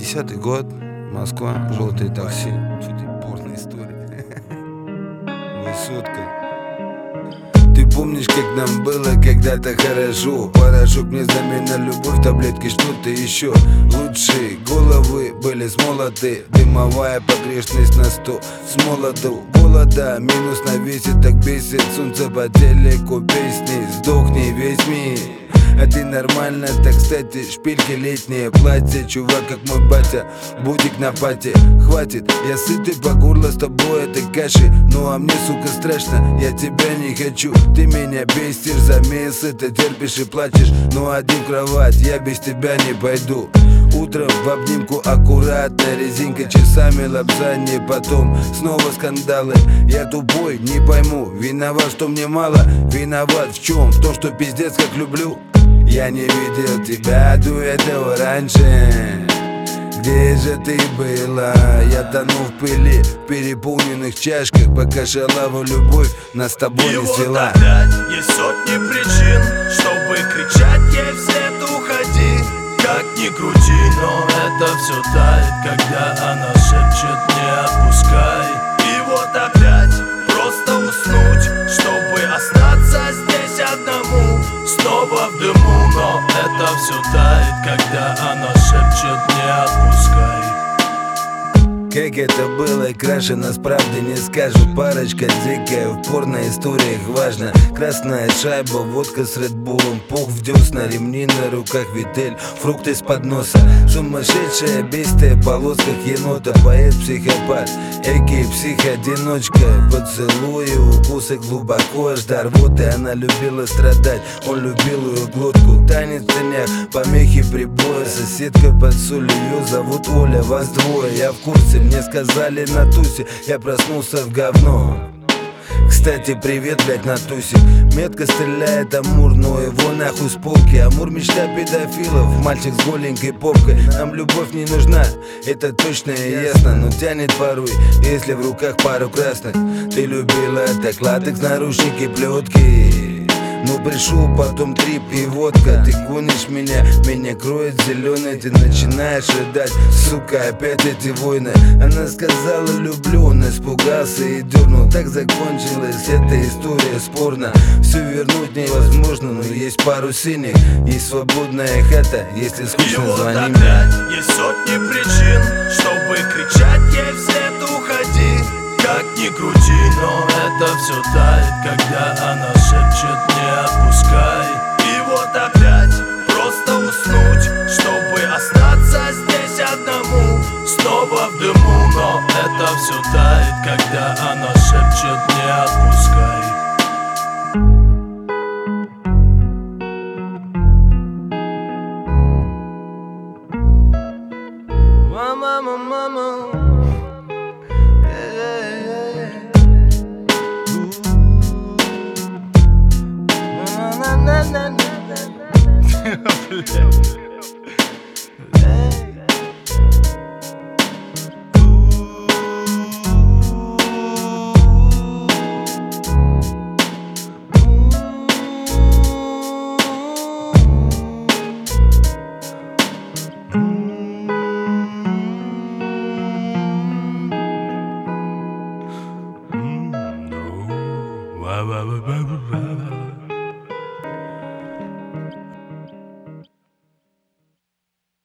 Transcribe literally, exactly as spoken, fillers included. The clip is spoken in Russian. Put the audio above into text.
Десятый год, Москва, желтые такси. Что ты, порная история. Высотка. Ты помнишь, как нам было когда-то хорошо? Порошок мне замена любовь, таблетки, что-то еще. Лучшие головы были смолоты. Дымовая погрешность на сто. С молоду голода, минус на весе, так бесит. Солнце по телеку, песни, сдохни весь мир. А ты нормально, так кстати, шпильки летние, платье, чувак, как мой батя, бутик на пати. Хватит, я сытый по горло с тобой этой каши. Ну а мне, сука, страшно, я тебя не хочу. Ты меня бесишь, за месяц ты терпишь и плачешь. Ну один в кровать, я без тебя не пойду. Утром в обнимку аккуратно, резинка, часами лапзание, потом снова скандалы. Я тупой, не пойму, виноват, что мне мало. Виноват в чем? В том, что пиздец как люблю. Я не видел тебя до этого раньше. Где же ты была? Я тону в пыли, в переполненных чашках, пока шалаву любовь нас с тобой не свела. И вот опять есть сотни причин, чтобы кричать ей вслед уходи. Как ни крути, но это все тает, когда она шепчет не отпускай. И вот опять просто уснуть, чтобы остаться здесь одному. Снова в дыму, но это все тает, когда она шепчет не отпускай. Как это было крашено, с правды не скажу. Парочка дикая, в порной историях важно. Красная шайба, водка с редбулом, пух в десна, ремни на руках, витель, фрукты с подноса. Сумасшедшая бестия, в полосках енота, поэт-психопат, эки псих-одиночка. Поцелуи, укусы глубоко, аж до рвоты. Она любила страдать, он любил ее глотку. Танец в тенях, помехи прибоя, соседка под солью, ее зовут Оля, вас двое, я в курсе. Мне сказали на тусе, я проснулся в говно. Кстати, привет, блять, на тусе. Метко стреляет Амур, но его нахуй с полки. Амур мечта педофилов, мальчик с голенькой попкой. Нам любовь не нужна, это точно и ясно. Но тянет порой, если в руках пару красных. Ты любила так латекс, наручники, плетки. Ну пришел потом трип и водка. Ты гонишь меня, меня кроет зеленый. Ты начинаешь рыдать, сука, опять эти войны. Она сказала люблю, он испугался и дернул. Так закончилась эта история спорно. Все вернуть невозможно, но есть пару синих. Есть свободная хата, если скучно, звони мне. И вот опять есть сотни причин, чтобы кричать ей вслед уходи. Как ни крути, но это все тает, когда она шепчет не отпускай. И вот опять просто уснуть, чтобы остаться здесь одному. Снова в дыму, но это все тает, когда она шепчет не отпускай. Мама, мама, мама. Na na na na na.